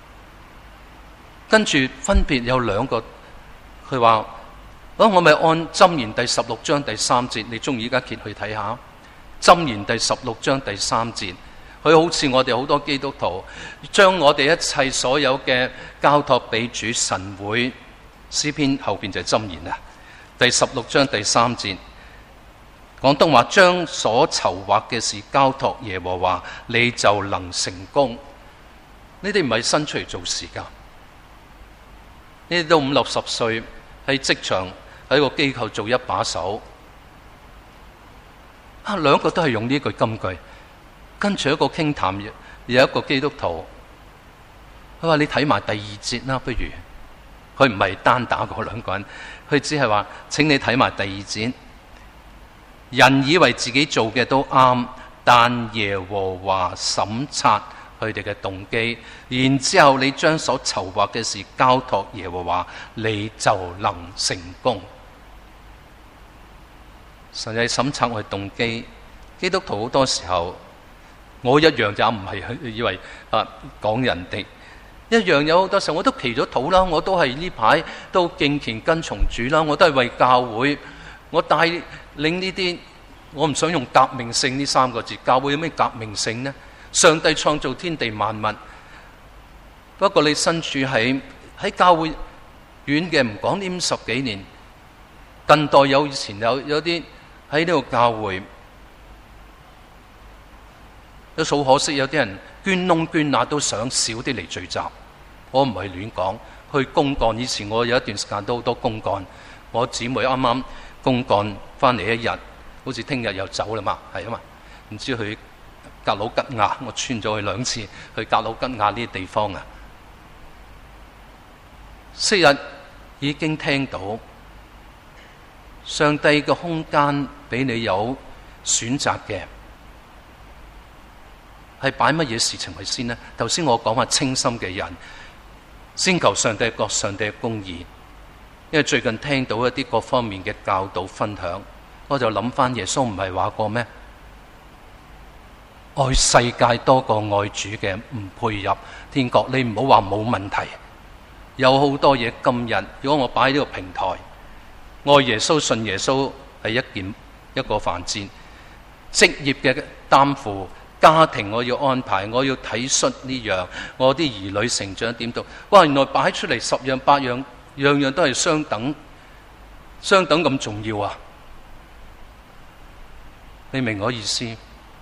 S1: 跟住分別有兩個，佢話：我咪按箴言第16章第3節，你中意而家揭去睇下。箴言第16章第3節，佢好似我哋好多基督徒，將我哋一切所有嘅交託俾主，神會。詩篇後邊就係箴言啊，第16章第3節，廣東話將所籌劃嘅事交託耶和華，你就能成功。呢啲唔係新出嚟做事噶，呢啲都50、60歲喺職場喺個機構做一把手。兩個都係用呢句金句，跟住一個傾談，有一個基督徒，佢話你睇埋第2節啦，不如。佢唔係單打嗰兩個人，佢只係話請你睇埋第2節。人以為自己做嘅都啱，但耶和華審察佢哋嘅動機，然之後你將所籌劃嘅事交託耶和華，你就能成功。神係審察我哋動機。基督徒好多時候，我一樣就唔係以為講人哋。一樣有好多時候我都祈咗禱啦，我都係呢排都敬虔跟從主啦，我都係為教會，我帶領呢啲，我唔想用革命性呢3個字。教會有咩革命性呢？上帝創造天地萬物，不過你身處喺教會遠嘅，唔講呢50幾年，近代以前有啲喺呢個教會，都好可惜，有啲人捐窿捐罅都想少啲嚟聚集。我唔係亂講，去公幹。以前我有一段時間都好多公幹，我姊妹啱啱公幹翻嚟一日，好似聽日又走啦嘛，係啊嘛，唔知去格魯吉亞，我穿咗去2次，去格魯吉亞呢啲地方啊。昔日已經聽到上帝嘅空間俾你有選擇嘅，係擺乜嘢事情為先呢？頭先我講話清心嘅人，先求上帝嘅國、上帝嘅公義。因為最近聽到一啲各方面嘅教導分享，我就諗翻耶穌唔係話過咩？愛世界多過愛主嘅唔配入天國。你唔好話冇問題，有好多嘢今日，如果我擺喺呢個平台，愛耶穌、信耶穌係一個範疇，職業嘅擔負。家庭我要安排，我要體恤呢樣，我啲兒女成長點到？哇！原來擺出嚟10樣8樣，樣樣都係相等咁重要啊！你明我意思？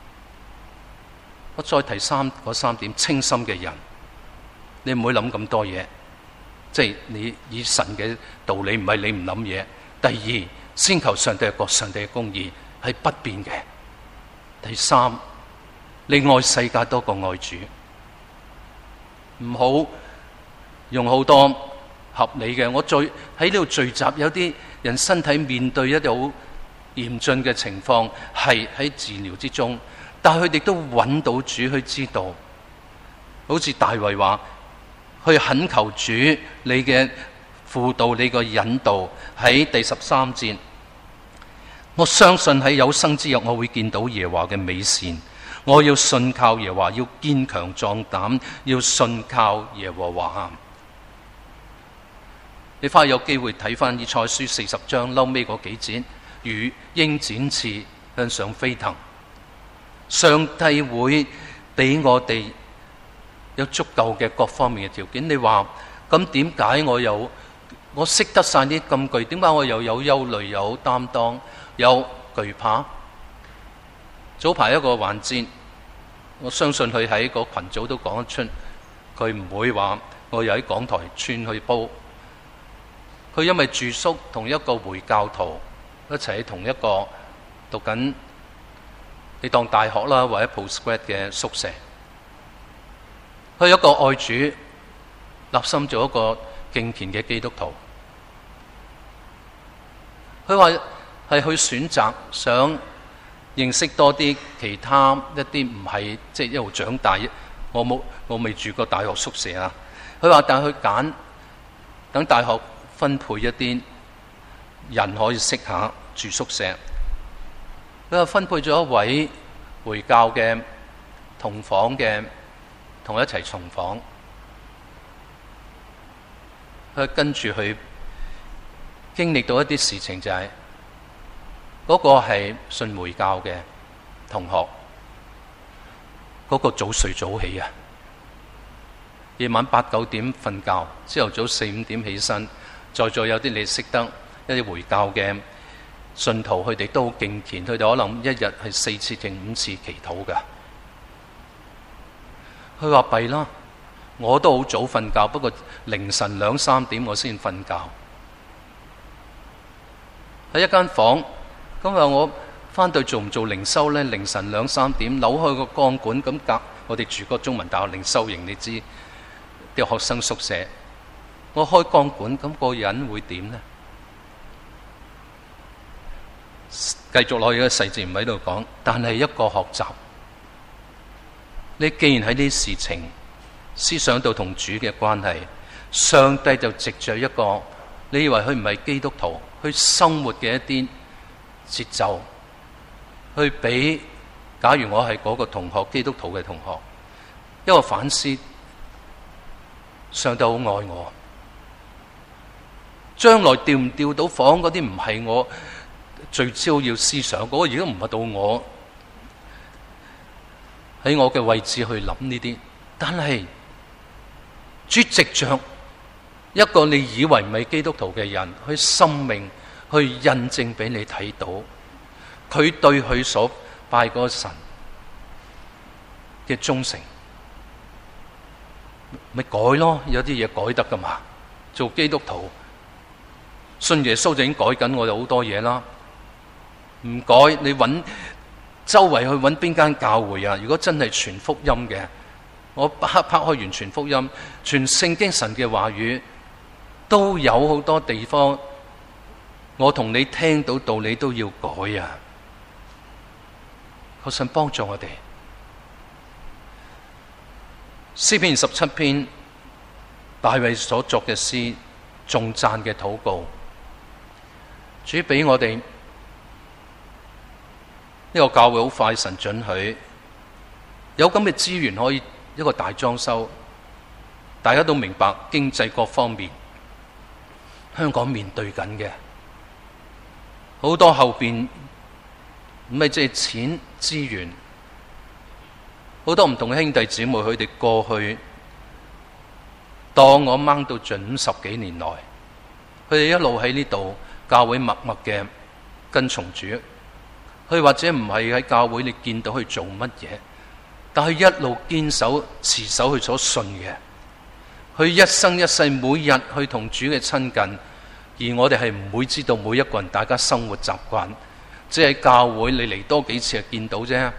S1: 我再提嗰三點，清心嘅人，你唔會諗咁多嘢，即係你以神嘅道理，唔係你唔諗嘢。第二，先求上帝嘅國、上帝嘅公義係不變嘅。第三，你愛世界多過愛主，唔好用好多合理嘅。我喺呢度聚集，有啲人身體面對一啲好嚴峻嘅情況，係喺治療之中，但係佢哋都揾到主，去知道，好似大衛話，去懇求主你嘅輔導，你嘅引導。喺第13節，我相信喺有生之日，我會見到耶和華嘅美善。我要信靠耶和華，要堅強壯膽，要信靠耶和華。 你翻去有機會睇翻以賽書40章嬲尾嗰幾節，如鷹展翅向上飛騰。上帝會俾我哋有足夠嘅各方面嘅條件。你話咁點解我識得晒啲金句，點解我又有憂慮、有擔當、有懼怕？早排一個環節，我相信佢喺個群組都講得出，佢唔會話我又喺講台串去煲。佢因為住宿同一個回教徒一齊喺同一個讀緊，你當大學啦或者 postgrad 嘅宿舍。佢有一個愛主、立心做一個敬虔嘅基督徒。佢話係去選擇想認識多啲其他一啲唔係即係一路長大，我未住過大學宿舍啊。佢話但係佢揀等大學分配一啲人可以識下住宿舍。佢話分配咗一位回教嘅同房嘅，同佢一齊重房。佢跟住佢經歷到一啲事情，就係嗰個係信回教嘅同學，嗰個早睡早起啊，夜晚8、9點瞓覺，朝頭早4、5點起身。在座有啲你識得一啲回教嘅信徒，佢哋都好敬虔，佢哋可能一日係4次定5次祈禱㗎。佢話弊啦，我都好早瞓覺，不過凌晨2、3點我先瞓覺。喺一間房，咁話我翻到做唔做靈修呢？凌晨2、3點扭開個光管，咁隔我哋住個中文大學靈修營，你知啲學生宿舍。我開光管，咁個人會點呢？繼續落去嘅細節唔喺度講，但係一個學習。你既然喺呢啲事情思想到同主嘅關係，上帝就藉着一個你以為佢唔係基督徒，去生活嘅一啲節奏，去俾假如我係嗰個同學，基督徒嘅同學，一個反思，上帝好愛我。將來調唔調到房嗰啲唔係我聚焦要思想，嗰個而家唔係到我喺我嘅位置去諗呢啲。但係主藉着一個你以為唔係基督徒嘅人，去生命去印證俾你睇到，佢對佢所拜嗰個神嘅忠誠，咪改咯。有啲嘢改得噶嘛，做基督徒。信耶穌就已經改緊我哋好多嘢啦，唔改你揾周圍去揾邊間教會啊？如果真係傳福音嘅，我拍開完全福音，全聖經神嘅話語都有好多地方，我同你聽到道理都要改啊！求神幫助我哋。詩篇27篇，大衛所作嘅詩，頌讚嘅禱告。主俾我哋呢個教會好快，神准許有咁嘅資源可以一個大裝修。大家都明白經濟各方面香港面對緊嘅好多後邊唔係即係錢資源，好多唔同嘅兄弟姊妹，佢哋過去當我掹到盡50幾年來，佢哋一路喺呢度教會默默嘅跟從主。佢或者唔係喺教會你見到佢做乜嘢，但係一路堅守持守佢所信嘅，佢一生一世每日去同主嘅親近。而我哋係唔會知道每一個人大家生活習慣，即係教會你嚟多幾次就見到啫，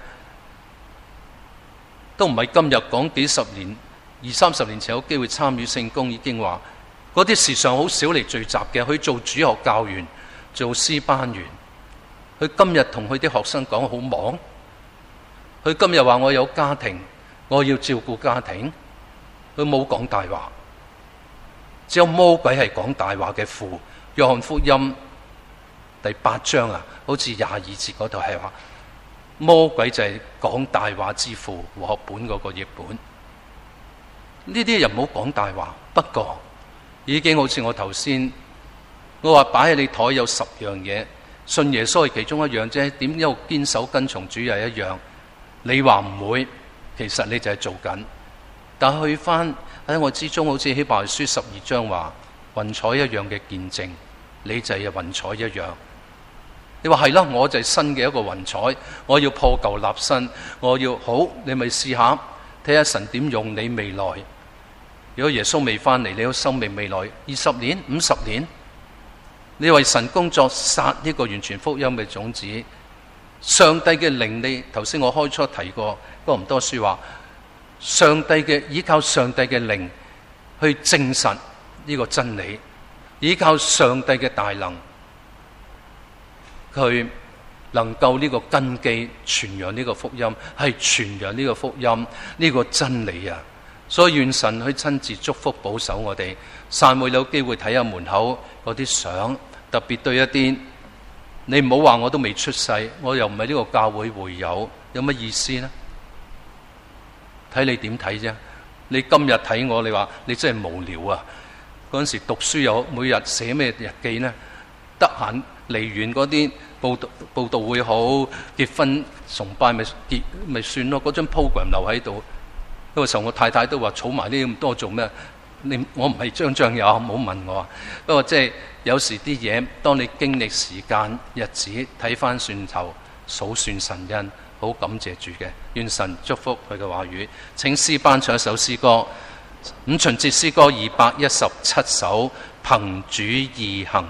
S1: 都唔係今日講幾十年20、30年前有機會參與聖工，已經話嗰啲時常好少嚟聚集嘅，去做主學教員、做詩班員。佢今日同佢啲學生講好忙，佢今日話我有家庭，我要照顧家庭，佢冇講大話。只有魔鬼係講大話嘅父。約翰福音第8章啊，好似22節嗰度係話魔鬼就係講大話之父。和合本嗰個譯本，呢啲人唔好講大話。不過已經好似我頭先我話擺喺你台有10樣嘢，信耶穌係其中一樣啫，點一路堅守跟從主又一樣。你話唔會，其實你就係做緊。但係去翻喺我之中，好似希伯來書12章話，雲彩一樣嘅見證，你就係雲彩一樣。你話係啦，我就係新嘅一個雲彩，我要破舊立新，我要好，你咪試下睇下神點用你未來。如果耶穌未翻嚟，你有生命未來20年、50年，你為神工作，撒呢個完全福音嘅種子。上帝嘅靈，你頭先我開初提過，哥林多書話，上帝嘅依靠上帝嘅靈去證實呢個真理，依靠上帝嘅大能，佢能夠呢個根基傳揚呢個福音，係傳揚呢個福音呢個真理啊！所以願神去親自祝福保守我哋。散會有機會睇下門口嗰啲相，特別對一啲你唔好話我都未出世，我又唔係呢個教會會友，有乜意思呢？睇你點睇啫？你今日睇我，你話你真係無聊啊！嗰陣時讀書又每日寫咩日記呢？得閒嚟完嗰啲報道會好，結婚崇拜咪算咯，嗰張 program 留喺度。嗰個時候我太太都話儲埋呢咁多做咩？我唔係張有，唔好問我。不過即係有時啲嘢，當你經歷時間日子睇翻轉頭，數算神恩，好感謝主嘅。願神祝福佢嘅話語。請詩班唱一首詩歌，五旬節詩歌217首，憑主義行。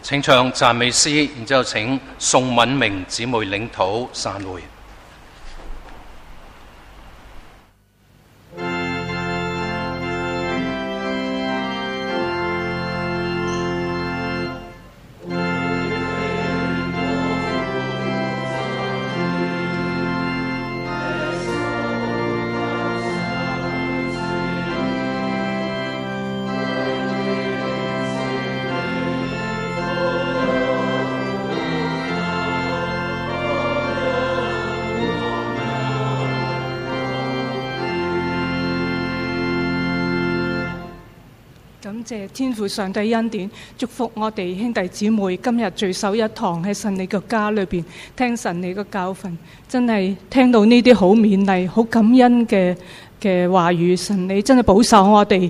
S1: 請唱讚美詩，然之後請宋敏明姊妹領禱散會。
S2: 感謝天父上帝恩典，祝福我哋兄弟姊妹今日聚首一堂喺神你嘅家裏邊聽神你嘅教訓，真係聽到呢啲好勉勵、好感恩嘅話語。神你真係保守我哋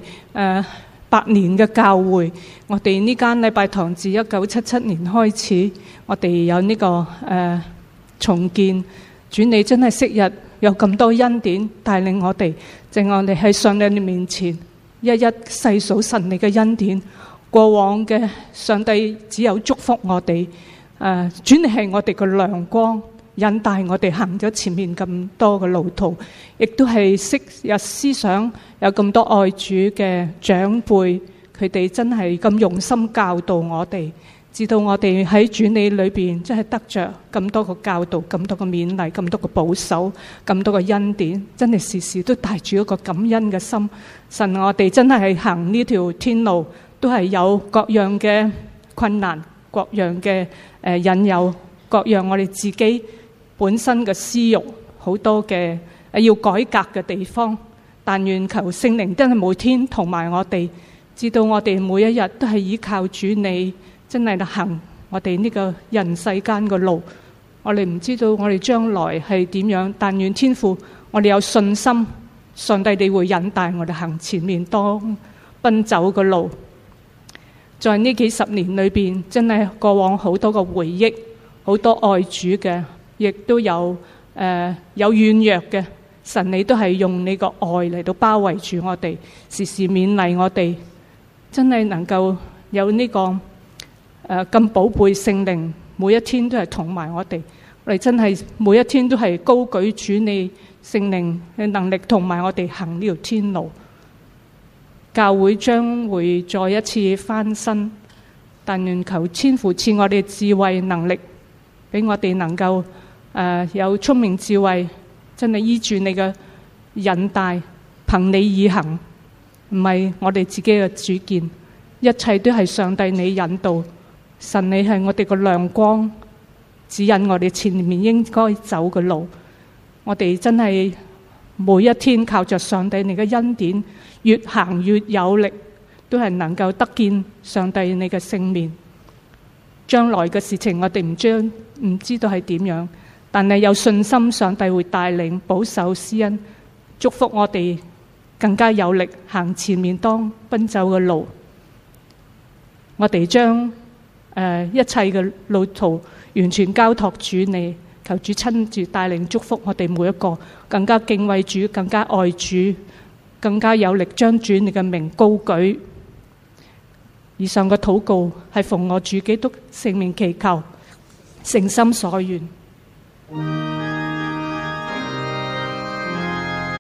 S2: 8年嘅教會，我哋呢間禮拜堂自1977年開始，我哋有呢個重建。主你真係昔日有咁多恩典帶領我哋，正我哋喺上帝面前一一細數神你嘅恩典。過往嘅上帝只有祝福我哋，主你係我哋嘅亮光，引帶我哋行咗前面咁多嘅路途，亦都係昔日思想有咁多愛主嘅長輩，佢哋真係咁用心教導我哋，直到我哋喺主你裏邊真係得着咁多個教導，咁多個勉勵，咁多個保守，咁多個恩典，真係時時都帶住一個感恩嘅心。神，我哋真係行呢條天路，都係有各樣嘅困難，各樣嘅引誘，各樣我哋自己本身嘅私慾，好多嘅要改革嘅地方。但願求聖靈真係每天同埋我哋，直到我哋每一日都係依靠主你，真係行我哋呢個人世間嘅路。我哋唔知道我哋將來係點樣，但願天父，我哋有信心，上帝你會引帶我哋行前面當奔走嘅路。在呢幾十年裏邊，真係過往好多個回憶，好多愛主嘅，亦都有有軟弱嘅。神你都係用你個愛嚟到包圍住我哋，時時勉勵我哋，真係能夠有呢個咁寶貝聖靈，每一天都係同埋我哋。我哋真係每一天都係高舉主你聖靈嘅能力，同埋我哋行呢條天路。教會將會再一次翻身，但願求天父賜我哋智慧能力，俾我哋能夠有聰明智慧，真係依住你嘅引帶，憑你而行，唔係我哋自己嘅主見，一切都係上帝你引導。神你係我哋個亮光，指引我哋前面應該走嘅路。我哋真係每一天靠着上帝你嘅恩典，越行越有力，都係能夠得見上帝你嘅聖面。將來嘅事情我哋唔知道係點樣，但係有信心上帝會帶領保守施恩，祝福我哋更加有力行前面當奔走嘅路。我哋將一切嘅路途完全交託主你，求主親自帶領祝福我哋每一個，更加敬畏主，更加愛主，更加有力將主你嘅名高舉。以上嘅禱告係奉我主基督聖名祈求，誠心所願。